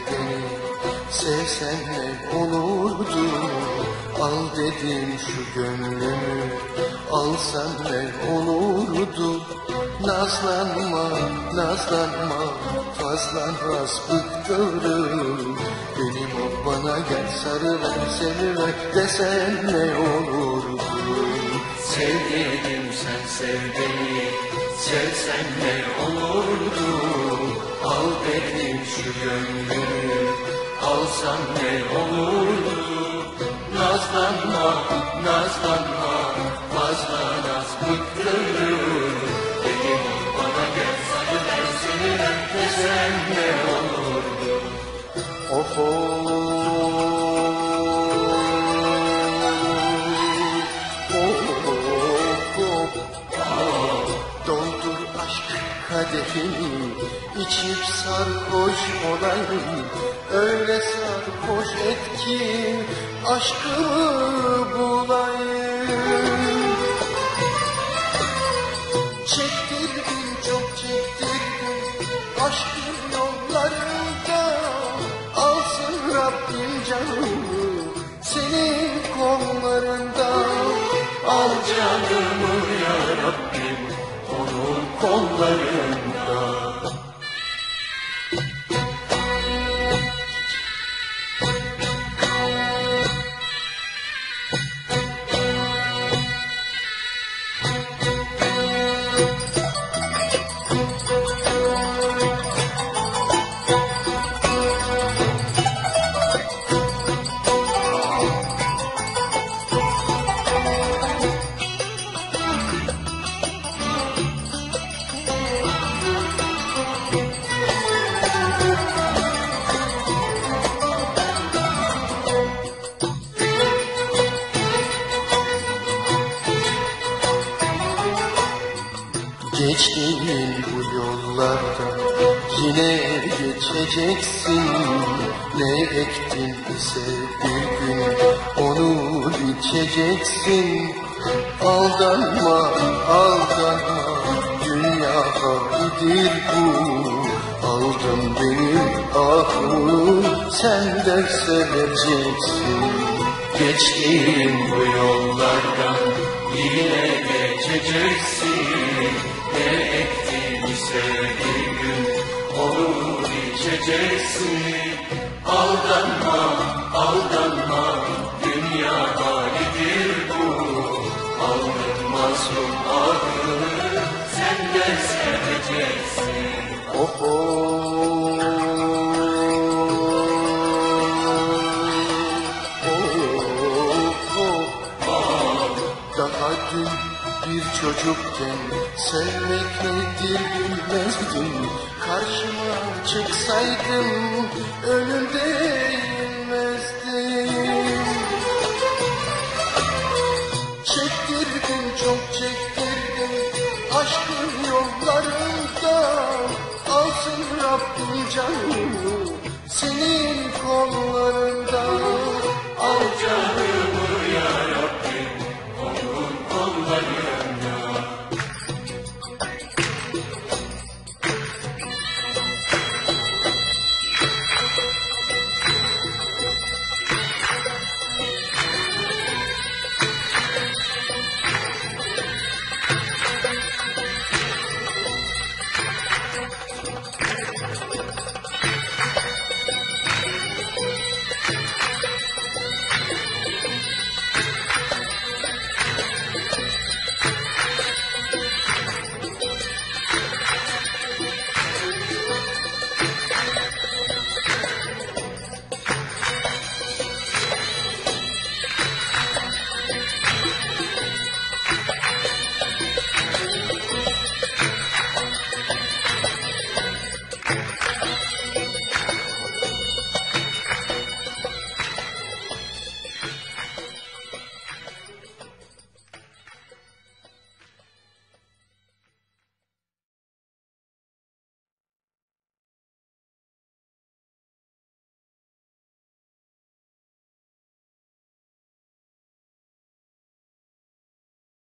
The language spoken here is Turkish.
beni, sevsen ne olurdu? Al dedim şu gönlümü, alsan ne olurdu? Nazlanma, nazlanma, fazla naz bıktırır. Benim o bana gel sarıver, seviver desen ne olurdu? Sevdiğim sen sev beni, sevsen ne olurdu? Al dedim şu gönlümü, alsan ne olurdu? Nazlanma, nazlanma, fazla naz bıktırır. Dedim bana gel sarıver, seviver desen ne olurdu? Of of. Doldur aşk kadehini, içip sarhoş olayım. Öyle sarhoş et ki aşkımı bulayım. Çektirdin, çok çektirdin aşkın yollarında. Alsın Rabbim canımı senin kollarında. Al canımı ya Rabbim onun kollarında. Geçtiğin bu yollardan yine geçeceksin. Ne ektin ise bir gün onu biçeceksin. Aldanma, aldanma, dünya halidir bu. Aldın benim ahımı, sen de seveceksin. Geçtiğin bu yollardan yine geçeceksin. Ne ektin ise bir gün onu biçeceksin. Aldanma, aldanma, dünya halidir bu. Aldın mazlum ahını, sen de seveceksin. Of of. Daha dün bir çocukken sevmek nedir bilmezdim. Karşıma çıksaydım önünde eğilmezdim. Çektirdin, çok çektirdin aşkın yollarında. Alsın Rabbim canımı senin kollarında.